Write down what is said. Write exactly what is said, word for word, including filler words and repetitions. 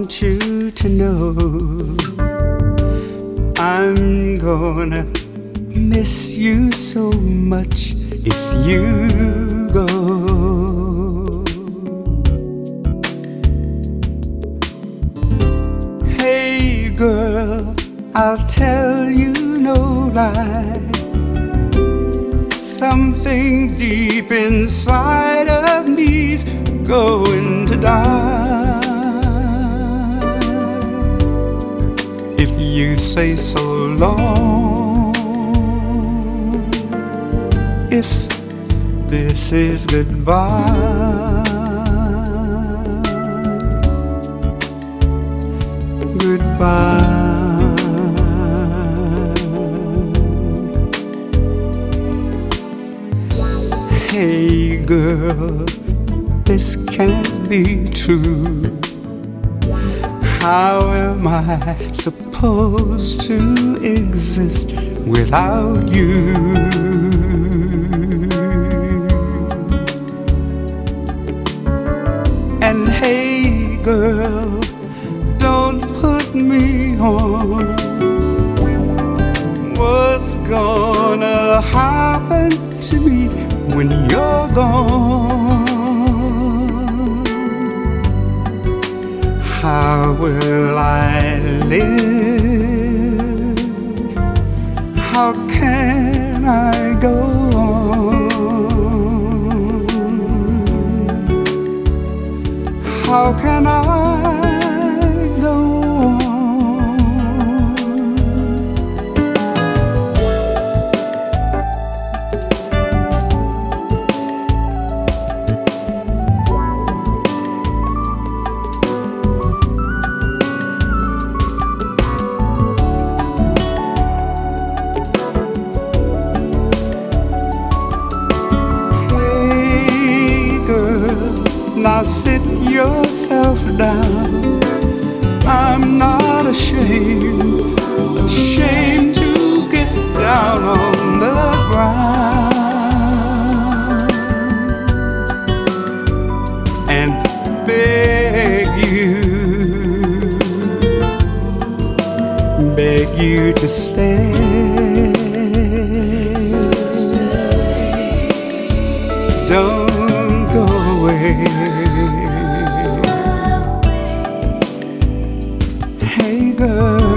want you to know I'm gonna miss you so much if you go. Hey girl, I'll tell you no lie. Something deep inside of me's going to die if you say so long. If this is goodbye, goodbye. Hey girl, this can't be true. How am I supposed to exist without you? And hey girl, don't put me on. What's gonna happen to me when you're gone? How will I live? How can I go on? How can I go on? Now sit yourself down. I'm not ashamed, ashamed to get down on the ground and beg you, beg you to stay. Don't go away. Hey girl,